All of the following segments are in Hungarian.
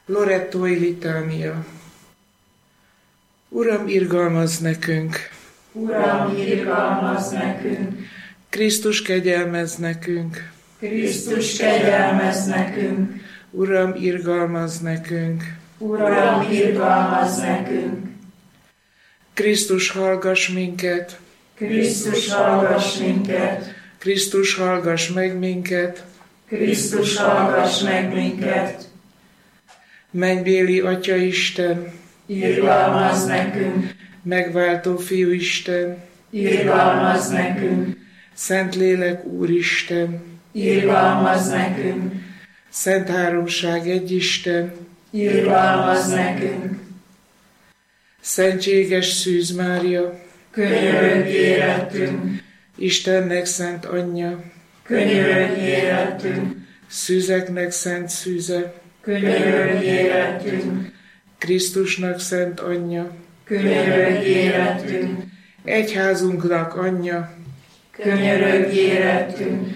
Lorettói litánia. Uram, irgalmazz nekünk! Uram, irgalmazz nekünk! Krisztus, kegyelmezz nekünk! Krisztus, kegyelmezz nekünk! Uram, irgalmazz nekünk! Uram, irgalmazz nekünk! Krisztus, hallgass minket! Krisztus, hallgass minket! Krisztus, hallgass meg minket! Krisztus, hallgass meg minket! Mennybéli Atya Isten! Irgalmazz nekünk! Megváltó Fiú Isten! Irgalmazz nekünk! Szentlélek Úristen! Irgalmazz nekünk! Szent Háromság egy Isten! Irgalmazz nekünk! Szentséges Szűz Mária! Könyörögj érettünk! Istennek szent anyja! Könyörögj érettünk! Szűzeknek szent szűze! Könyörögj érettünk! Krisztusnak szent anyja! Könyörögj érettünk! Egyházunknak anyja! Könyörögj érettünk!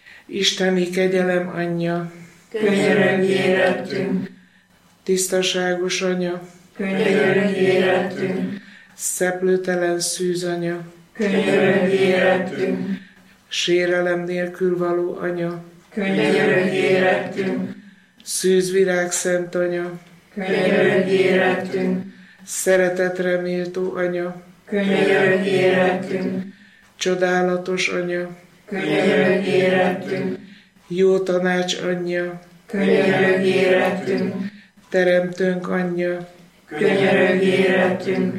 Isteni kegyelem anyja! Könyörögj érettünk! Tisztaságos anya! Könyörögj érettünk! Szeplőtelen szűz anya! Könyörögj érettünk! Sérelem nélkül való anya! Könyörögj érettünk! Szűzvirág szent anya! Könyörögj érettünk! Szeretetre méltó anya! Könyörögj érettünk! Csodálatos anya! Könyörögj érettünk! Jó tanács anyja! Könyörögj érettünk! Teremtőnk anyja! Könyörögj érettünk!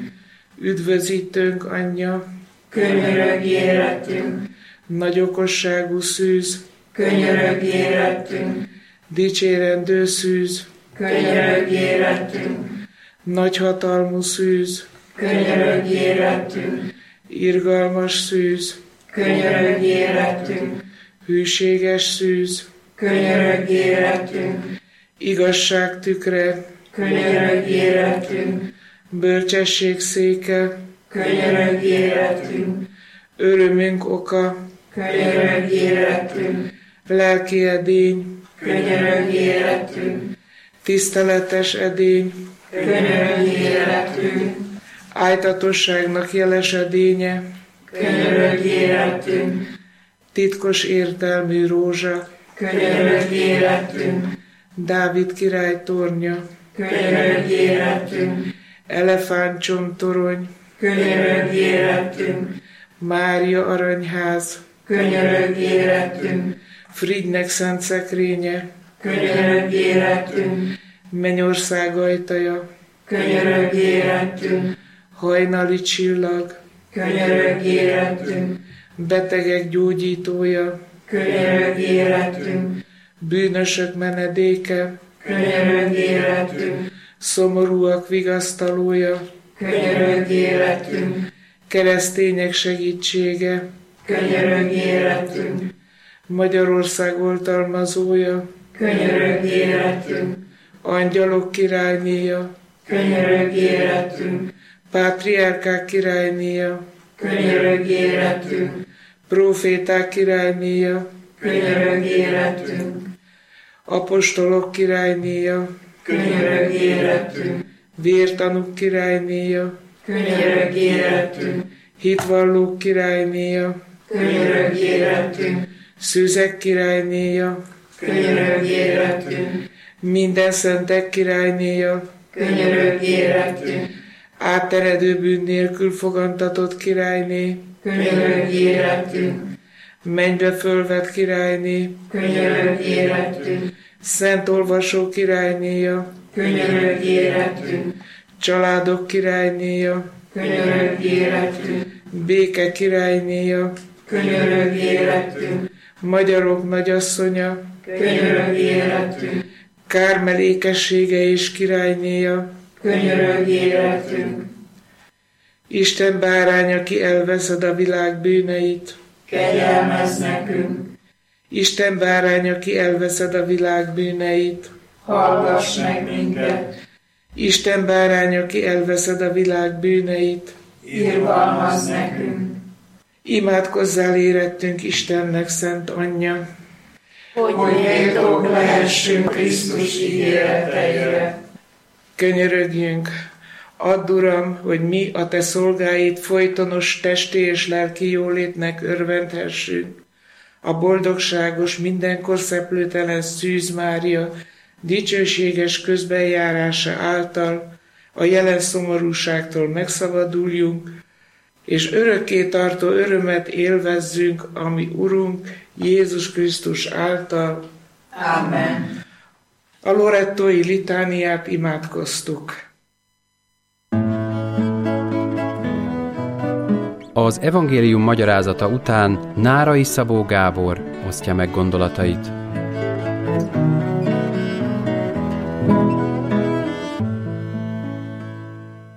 Üdvözítőnk anyja! Könyörögj érettünk! Nagy okosságú szűz! Könyörögj érettünk! Dicsérendő szűz! Könyörögj érettünk! Nagy hatalmú szűz! Könyörögj érettünk! Irgalmas szűz! Könyörögj érettünk! Hűséges szűz! Könyörögj érettünk! Igazság tükre! Könyörögj érettünk! Bölcsesség széke! Könyörögj érettünk! Örömünk oka! Könyörögj érettünk! Lelki edény! Könyörögj érettünk! Tiszteletes edény! Könyörögj érettünk! Ájtatosságnak jeles edénye! Könyörögj érettünk! Titkos értelmű rózsa! Könyörögj érettünk! Dávid király tornya! Könyörögj érettünk! Elefántcsontorony! Könyörögj érettünk! Mária aranyház! Könyörögj érettünk! Frigynek szent szekrénye! Könyörögj érettünk! Mennyország ajtaja! Könyörögj érettünk! Hajnali csillag! Könyörögj érettünk! Betegek gyógyítója! Könyörögj érettünk! Bűnösök menedéke! Könyörögj érettünk! Szomorúak vigasztalója! Könyörögj érettünk! Keresztények segítsége! Könyörögj érettünk! Magyarország oltalmazója! Könyörögj érettünk! Angyalok királynéja! Könyörögj érettünk! Pátriárkák királynéja! Könyörögj érettünk! Próféták királynéja! Könyörögj érettünk! Apostolok királynéja! Könyörögj érettünk! Vértanúk királynéja! Könyörögj érettünk! Hitvallók királynéja! Könyörögj érettünk! Szűzek királynéja! Könyörögj érettünk! Minden szentek királynéja! Könyörögj érettünk! Átteredő bűn nélkül fogantatott királyné! Könyörögj érettünk! Mennybe fölvett királyné! Könyörögj érettünk! Szent olvasó királynéja! Könyörögj érettünk! Családok királynéja! Könyörögj érettünk! Béke királynéja! Könyörögj érettünk! Magyarok nagyasszonya! Könyörögj érettünk! Kármelékessége és királynéja! Könyörögj érettünk! Isten bárány, aki elveszed a világ bűneit! Kegyelmezz nekünk! Isten bárány, aki elveszed a világ bűneit! Hallgass meg minket! Isten bárány, aki elveszed a világ bűneit! Irgalmazz nekünk! Imádkozzál érettünk Istennek szent anyja! hogy méltók lehessünk Krisztus ígéreteire. Könyörögjünk, add, Uram, hogy mi, a te szolgáid folytonos testi és lelki jólétnek örvendhessünk. A boldogságos, mindenkor szeplőtelen Szűz Mária dicsőséges közbenjárása által a jelen szomorúságtól megszabaduljunk, és örökké tartó örömet élvezzünk, ami Urunk Jézus Krisztus által. Amen. A lorettói litániát imádkoztuk. Az evangélium magyarázata után Nárai Szabó Gábor osztja meg gondolatait.